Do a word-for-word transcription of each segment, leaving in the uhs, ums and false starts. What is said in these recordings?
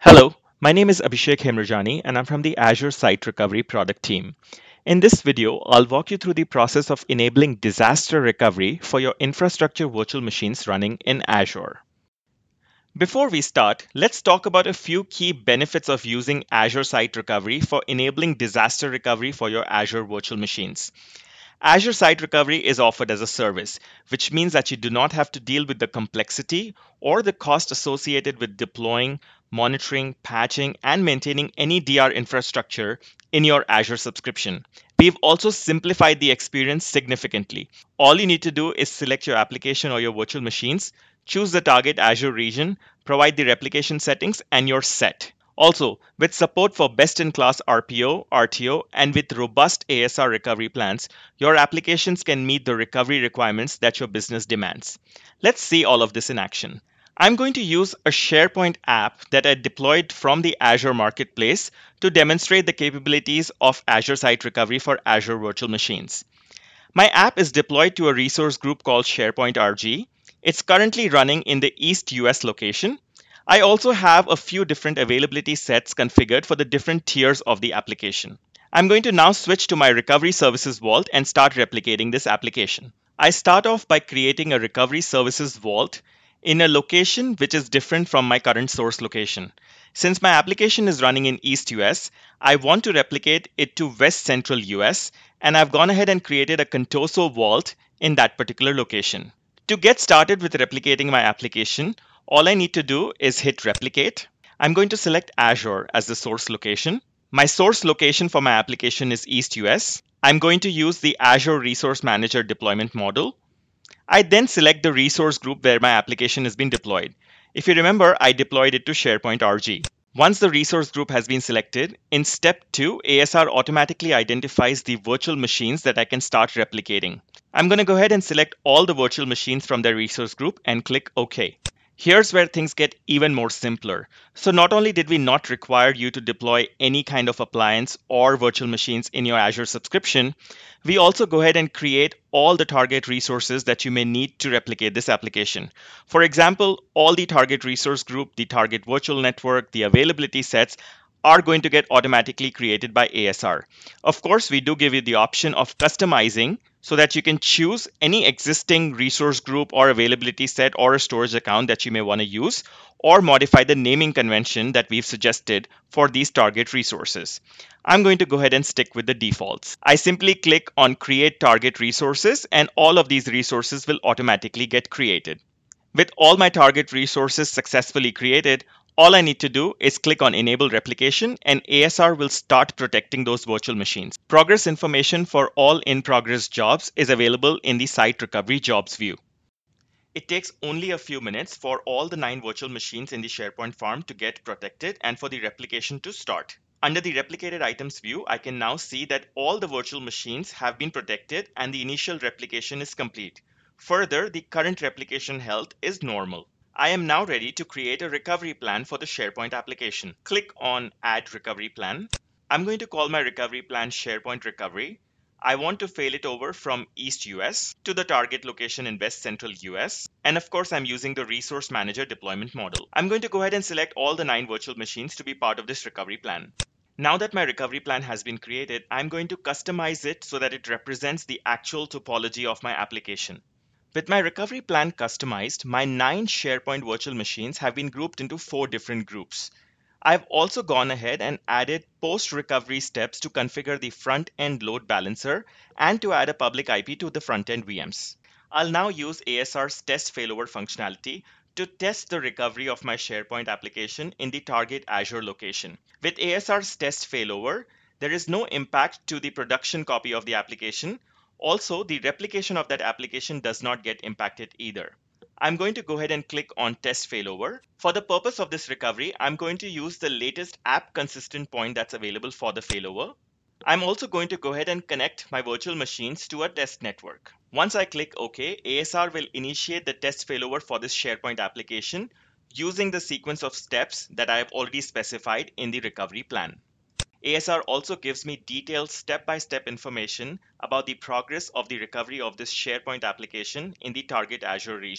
Hello, my name is Abhishek Hemrajani and I'm from the Azure Site Recovery product team. In this video, I'll walk you through the process of enabling disaster recovery for your infrastructure virtual machines running in Azure. Before we start, let's talk about a few key benefits of using Azure Site Recovery for enabling disaster recovery for your Azure virtual machines. Azure Site Recovery is offered as a service, which means that you do not have to deal with the complexity or the cost associated with deploying, monitoring, patching, and maintaining any D R infrastructure in your Azure subscription. We've also simplified the experience significantly. All you need to do is select your application or your virtual machines, choose the target Azure region, provide the replication settings, and you're set. Also, with support for best-in-class R P O, R T O, and with robust A S R recovery plans, your applications can meet the recovery requirements that your business demands. Let's see all of this in action. I'm going to use a SharePoint app that I deployed from the Azure Marketplace to demonstrate the capabilities of Azure Site Recovery for Azure virtual machines. My app is deployed to a resource group called SharePoint R G. It's currently running in the East U S location. I also have a few different availability sets configured for the different tiers of the application. I'm going to now switch to my Recovery Services Vault and start replicating this application. I start off by creating a Recovery Services Vault in a location which is different from my current source location. Since my application is running in East U S, I want to replicate it to West Central U S, and I've gone ahead and created a Contoso Vault in that particular location. To get started with replicating my application, all I need to do is hit replicate. I'm going to select Azure as the source location. My source location for my application is East U S. I'm going to use the Azure Resource Manager deployment model. I then select the resource group where my application has been deployed. If you remember, I deployed it to SharePoint R G. Once the resource group has been selected, in step two, A S R automatically identifies the virtual machines that I can start replicating. I'm going to go ahead and select all the virtual machines from the resource group and click OK. Here's where things get even more simpler. So not only did we not require you to deploy any kind of appliance or virtual machines in your Azure subscription, we also go ahead and create all the target resources that you may need to replicate this application. For example, all the target resource group, the target virtual network, the availability sets are going to get automatically created by A S R. Of course, we do give you the option of customizing so that you can choose any existing resource group or availability set or a storage account that you may want to use, or modify the naming convention that we've suggested for these target resources. I'm going to go ahead and stick with the defaults. I simply click on Create Target Resources, and all of these resources will automatically get created. With all my target resources successfully created, all I need to do is click on Enable Replication, and A S R will start protecting those virtual machines. Progress information for all in-progress jobs is available in the Site Recovery Jobs view. It takes only a few minutes for all the nine virtual machines in the SharePoint farm to get protected and for the replication to start. Under the Replicated Items view, I can now see that all the virtual machines have been protected and the initial replication is complete. Further, the current replication health is normal. I am now ready to create a recovery plan for the SharePoint application. Click on Add Recovery Plan. I'm going to call my recovery plan SharePoint Recovery. I want to fail it over from East U S to the target location in West Central U S. And of course, I'm using the Resource Manager deployment model. I'm going to go ahead and select all the nine virtual machines to be part of this recovery plan. Now that my recovery plan has been created, I'm going to customize it so that it represents the actual topology of my application. With my recovery plan customized, my nine SharePoint virtual machines have been grouped into four different groups. I've also gone ahead and added post-recovery steps to configure the front-end load balancer and to add a public I P to the front-end V Ms. I'll now use A S R's test failover functionality to test the recovery of my SharePoint application in the target Azure location. With A S R's test failover, there is no impact to the production copy of the application. Also, the replication of that application does not get impacted either. I'm going to go ahead and click on Test Failover. For the purpose of this recovery, I'm going to use the latest app consistent point that's available for the failover. I'm also going to go ahead and connect my virtual machines to a test network. Once I click OK, A S R will initiate the test failover for this SharePoint application using the sequence of steps that I have already specified in the recovery plan. A S R also gives me detailed step-by-step information about the progress of the recovery of this SharePoint application in the target Azure region.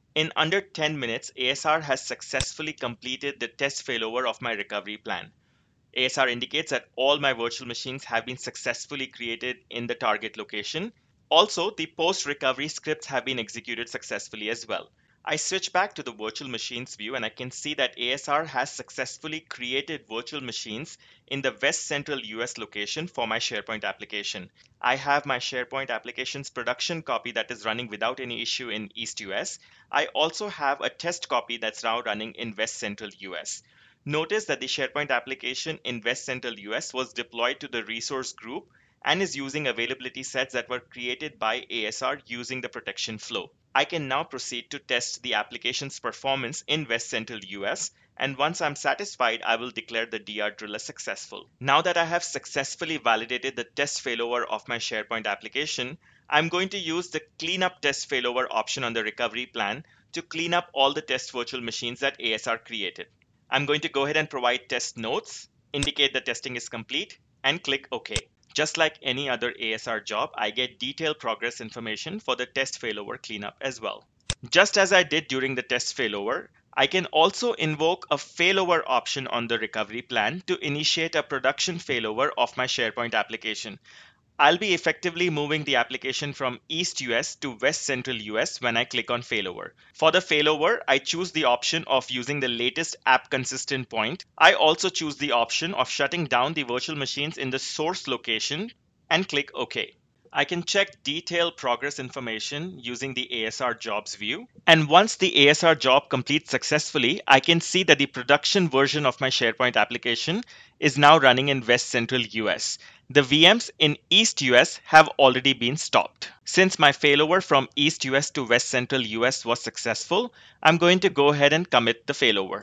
In under ten minutes, A S R has successfully completed the test failover of my recovery plan. A S R indicates that all my virtual machines have been successfully created in the target location. Also, the post-recovery scripts have been executed successfully as well. I switch back to the virtual machines view and I can see that A S R has successfully created virtual machines in the West Central U S location for my SharePoint application. I have my SharePoint application's production copy that is running without any issue in East U S. I also have a test copy that's now running in West Central U S. Notice that the SharePoint application in West Central U S was deployed to the resource group and is using availability sets that were created by A S R using the protection flow. I can now proceed to test the application's performance in West Central U S, and once I'm satisfied, I will declare the D R drill as successful. Now that I have successfully validated the test failover of my SharePoint application, I'm going to use the cleanup test failover option on the recovery plan to clean up all the test virtual machines that A S R created. I'm going to go ahead and provide test notes, indicate the testing is complete, and click OK. Just like any other A S R job, I get detailed progress information for the test failover cleanup as well. Just as I did during the test failover, I can also invoke a failover option on the recovery plan to initiate a production failover of my SharePoint application. I'll be effectively moving the application from East U S to West Central U S when I click on failover. For the failover, I choose the option of using the latest app consistent point. I also choose the option of shutting down the virtual machines in the source location and click OK. I can check detailed progress information using the A S R jobs view. And once the A S R job completes successfully, I can see that the production version of my SharePoint application is now running in West Central U S. The V Ms in East U S have already been stopped. Since my failover from East U S to West Central U S was successful, I'm going to go ahead and commit the failover.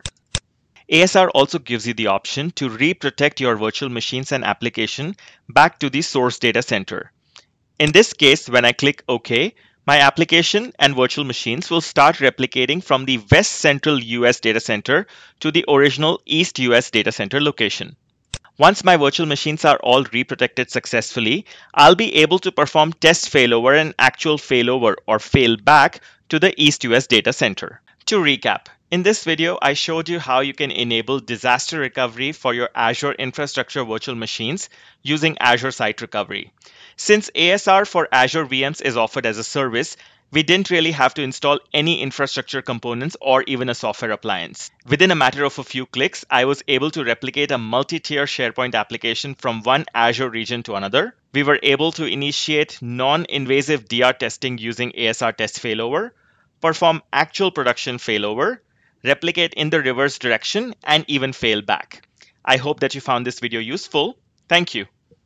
A S R also gives you the option to re-protect your virtual machines and application back to the source data center. In this case, when I click OK, my application and virtual machines will start replicating from the West Central U S data center to the original East U S data center location. Once my virtual machines are all re-protected successfully, I'll be able to perform test failover and actual failover or failback to the East U S data center. To recap, in this video, I showed you how you can enable disaster recovery for your Azure infrastructure virtual machines using Azure Site Recovery. Since A S R for Azure V Ms is offered as a service, we didn't really have to install any infrastructure components or even a software appliance. Within a matter of a few clicks, I was able to replicate a multi-tier SharePoint application from one Azure region to another. We were able to initiate non-invasive D R testing using A S R test failover, perform actual production failover, replicate in the reverse direction, and even fail back. I hope that you found this video useful. Thank you.